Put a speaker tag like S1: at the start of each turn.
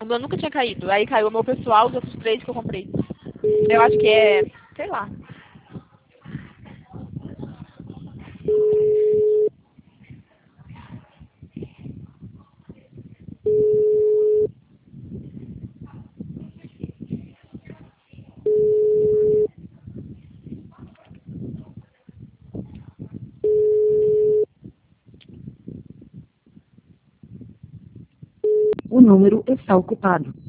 S1: O meu nunca tinha caído. Aí caiu o meu pessoal, os outros 3 que eu comprei. Eu acho que é, sei lá.
S2: O número está ocupado.